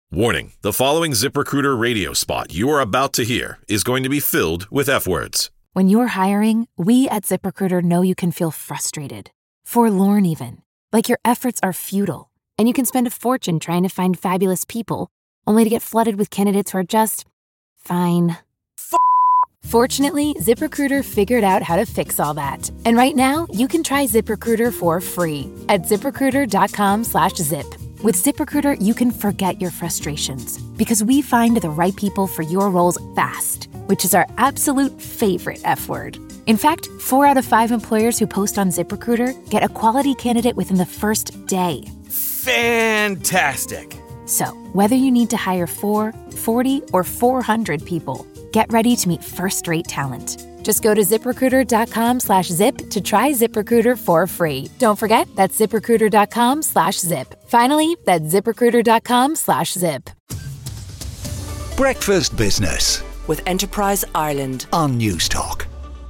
Warning, the following ZipRecruiter radio spot you are about to hear is going to be filled with F-words. When you're hiring, we at ZipRecruiter know you can feel frustrated, forlorn even, like your efforts are futile, and you can spend a fortune trying to find fabulous people, only to get flooded with candidates who are just fine. Fortunately, ZipRecruiter figured out how to fix all that. And right now, you can try ZipRecruiter for free at ZipRecruiter.com/zip. With ZipRecruiter, you can forget your frustrations because we find the right people for your roles fast, which is our absolute favorite F word. In fact, 4 out of 5 employers who post on ZipRecruiter get a quality candidate within the first day. Fantastic. So, whether you need to hire 4, 40, or 400 people, get ready to meet first-rate talent. Just go to ZipRecruiter.com/zip to try ZipRecruiter for free. Don't forget, that's ZipRecruiter.com/zip. Finally, that's ZipRecruiter.com/zip. Breakfast Business with Enterprise Ireland on News Talk.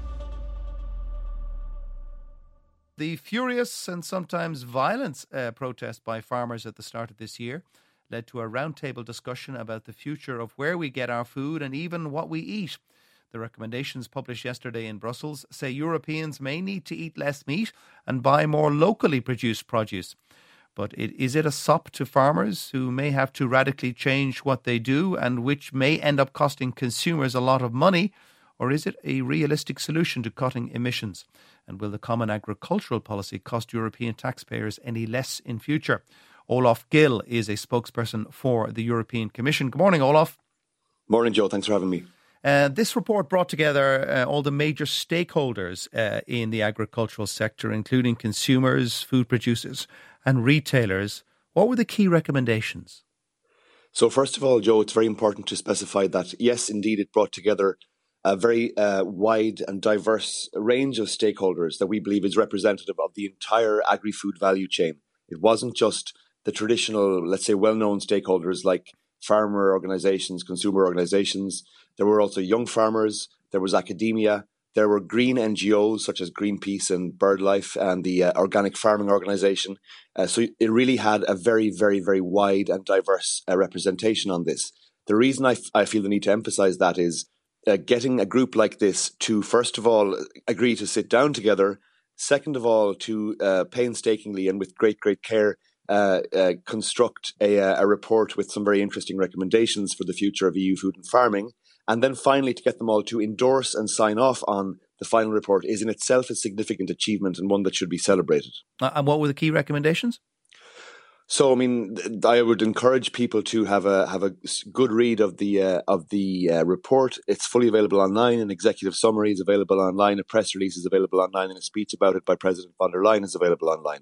The furious and sometimes violent protest by farmers at the start of this year led to a roundtable discussion about the future of where we get our food and even what we eat. The recommendations published yesterday in Brussels say Europeans may need to eat less meat and buy more locally produced produce. But is it a sop to farmers who may have to radically change what they do and which may end up costing consumers a lot of money? Or is it a realistic solution to cutting emissions? And will the Common Agricultural Policy cost European taxpayers any less in future? Olaf Gill is a spokesperson for the European Commission. Good morning, Olaf. Morning, Joe. Thanks for having me. This report brought together all the major stakeholders in the agricultural sector, including consumers, food producers and retailers. What were the key recommendations? So first of all, Joe, it's very important to specify that, yes, indeed, it brought together a very wide and diverse range of stakeholders that we believe is representative of the entire agri-food value chain. It wasn't just the traditional, let's say, well-known stakeholders like farmer organizations, consumer organizations. There were also young farmers, there was academia, there were green NGOs such as Greenpeace and BirdLife and the Organic Farming Organization. So it really had a very, very, very wide and diverse representation on this. The reason I feel the need to emphasize that is getting a group like this to, first of all, agree to sit down together, second of all, to painstakingly and with great, great care construct a report with some very interesting recommendations for the future of EU food and farming. And then finally, to get them all to endorse and sign off on the final report is in itself a significant achievement and one that should be celebrated. And what were the key recommendations? So, I mean, I would encourage people to have a good read of the report. It's fully available online. An executive summary is available online. A press release is available online, and a speech about it by President von der Leyen is available online.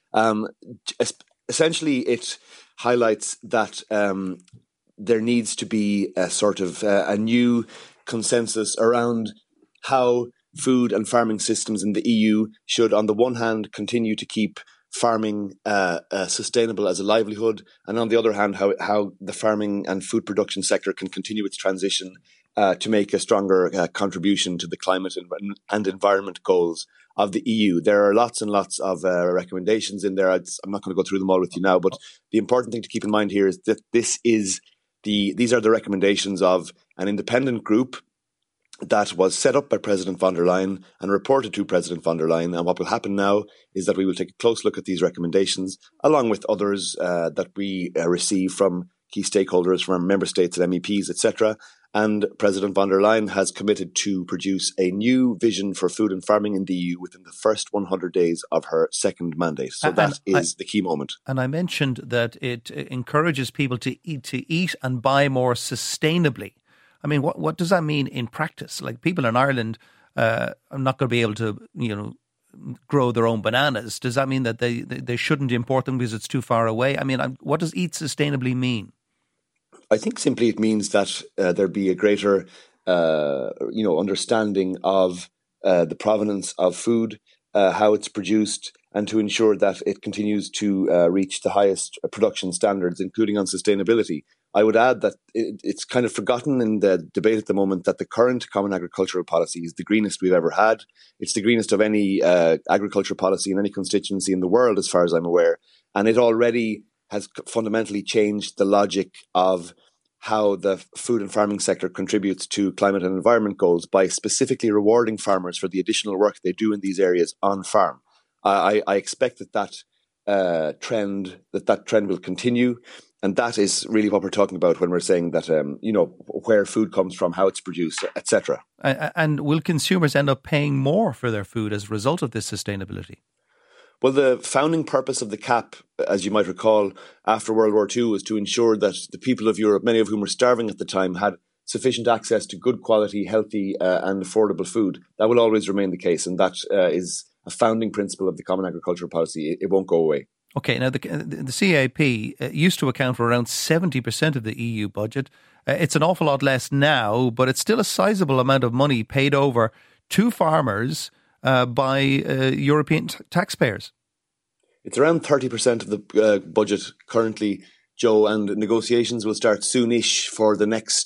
Essentially, it highlights that there needs to be a sort of a new consensus around how food and farming systems in the EU should, on the one hand, continue to keep farming sustainable as a livelihood, and on the other hand, how the farming and food production sector can continue its transition to make a stronger contribution to the climate and environment goals of the EU. There are lots and lots of recommendations in there. I'm not going to go through them all with you now, but the important thing to keep in mind here is that these are the recommendations of an independent group that was set up by President von der Leyen and reported to President von der Leyen. And what will happen now is that we will take a close look at these recommendations, along with others that we receive from key stakeholders, from member states and MEPs, etc. And President von der Leyen has committed to produce a new vision for food and farming in the EU within the first 100 days of her second mandate. So that is the key moment. And I mentioned that it encourages people to eat and buy more sustainably. I mean, what does that mean in practice? Like, people in Ireland are not going to be able to, grow their own bananas. Does that mean that they shouldn't import them because it's too far away? I mean, what does eat sustainably mean? I think simply it means that there be a greater, understanding of the provenance of food, how it's produced, and to ensure that it continues to reach the highest production standards, including on sustainability. I would add that it's kind of forgotten in the debate at the moment that the current Common Agricultural Policy is the greenest we've ever had. It's the greenest of any agriculture policy in any constituency in the world, as far as I'm aware. And it already has fundamentally changed the logic of how the food and farming sector contributes to climate and environment goals by specifically rewarding farmers for the additional work they do in these areas on farm. I expect that trend will continue, and that is really what we're talking about when we're saying that where food comes from, how it's produced, etc. And will consumers end up paying more for their food as a result of this sustainability? Well, the founding purpose of the CAP, as you might recall, after World War II, was to ensure that the people of Europe, many of whom were starving at the time, had sufficient access to good quality, healthy and affordable food. That will always remain the case, and that is a founding principle of the Common Agricultural Policy. It won't go away. Okay, now the CAP used to account for around 70% of the EU budget. It's an awful lot less now, but it's still a sizable amount of money paid over to farmers by European taxpayers. It's around 30% of the budget currently, Joe, and negotiations will start soonish for the next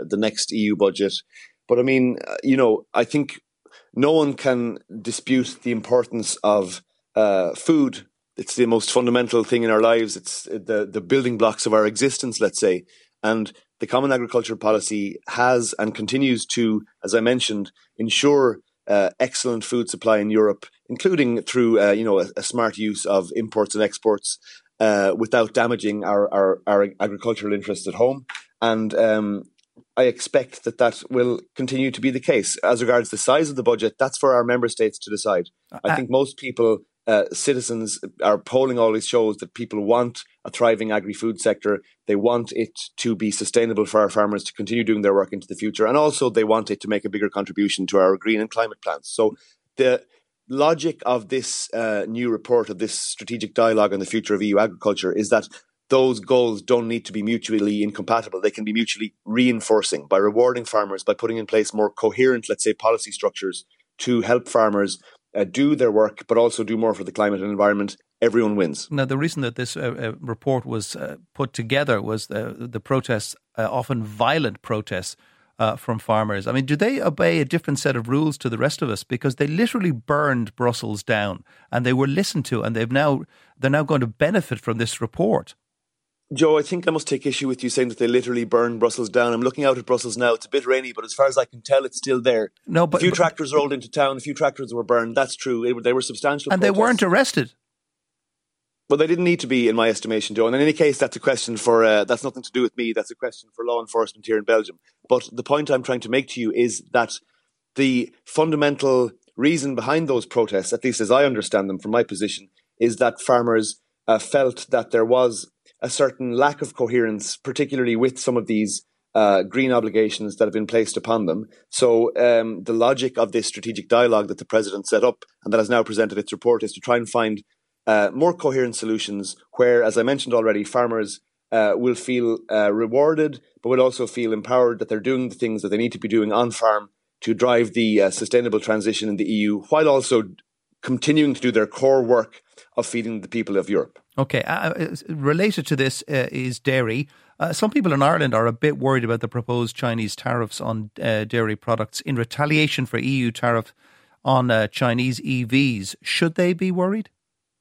EU budget. But I mean, I think no one can dispute the importance of food. It's the most fundamental thing in our lives. It's the building blocks of our existence, let's say. And the Common Agricultural Policy has and continues to, as I mentioned, ensure excellent food supply in Europe, including through a smart use of imports and exports without damaging our agricultural interests at home. And I expect that will continue to be the case. As regards the size of the budget, that's for our member states to decide. I think most people, citizens, our polling always shows that people want a thriving agri-food sector. They want it to be sustainable for our farmers to continue doing their work into the future. And also they want it to make a bigger contribution to our green and climate plans. So the logic of this new report, of this strategic dialogue on the future of EU agriculture, is that those goals don't need to be mutually incompatible. They can be mutually reinforcing by rewarding farmers, by putting in place more coherent, let's say, policy structures to help farmers do their work, but also do more for the climate and environment. Everyone wins. Now, the reason that this report was put together was the protests, often violent protests from farmers. I mean, do they obey a different set of rules to the rest of us? Because they literally burned Brussels down, and they were listened to, and they're now going to benefit from this report. Joe, I think I must take issue with you saying that they literally burned Brussels down. I'm looking out at Brussels now. It's a bit rainy, but as far as I can tell, it's still there. No, but a few tractors rolled into town. A few tractors were burned. That's true. They were substantial. And protests. They weren't arrested. Well, they didn't need to be, in my estimation, Joe. And in any case, that's a question for, that's nothing to do with me. That's a question for law enforcement here in Belgium. But the point I'm trying to make to you is that the fundamental reason behind those protests, at least as I understand them from my position, is that farmers felt that there was a certain lack of coherence, particularly with some of these green obligations that have been placed upon them. So the logic of this strategic dialogue that the President set up and that has now presented its report is to try and find more coherent solutions where, as I mentioned already, farmers will feel rewarded, but will also feel empowered that they're doing the things that they need to be doing on farm to drive the sustainable transition in the EU, while also continuing to do their core work of feeding the people of Europe. Okay, related to this is dairy. Some people in Ireland are a bit worried about the proposed Chinese tariffs on dairy products in retaliation for EU tariff on Chinese EVs. Should they be worried?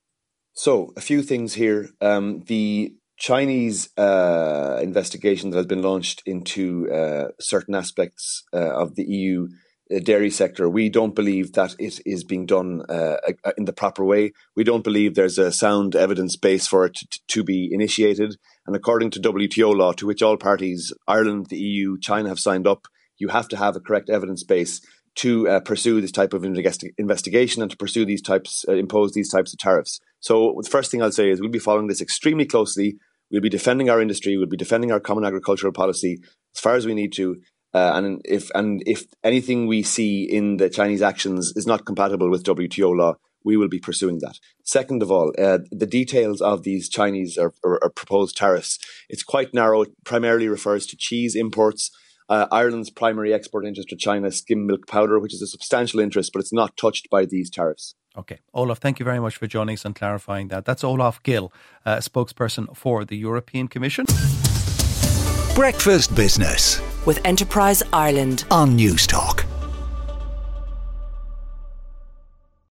So, a few things here. The Chinese investigation that has been launched into certain aspects of the EU dairy sector, we don't believe that it is being done in the proper way. We don't believe there's a sound evidence base for it to be initiated. And according to WTO law, to which all parties, Ireland, the EU, China, have signed up, you have to have a correct evidence base to pursue this type of investigation and to pursue these types, impose these types of tariffs. So the first thing I'll say is we'll be following this extremely closely. We'll be defending our industry. We'll be defending our common agricultural policy as far as we need to. And if anything we see in the Chinese actions is not compatible with WTO law, we will be pursuing that. Second of all, the details of these Chinese or proposed tariffs, it's quite narrow. It primarily refers to cheese imports. Ireland's primary export interest to China is skim milk powder, which is a substantial interest, but it's not touched by these tariffs. Okay. Olaf, thank you very much for joining us and clarifying that. That's Olaf Gill, spokesperson for the European Commission. Breakfast Business with Enterprise Ireland on Newstalk.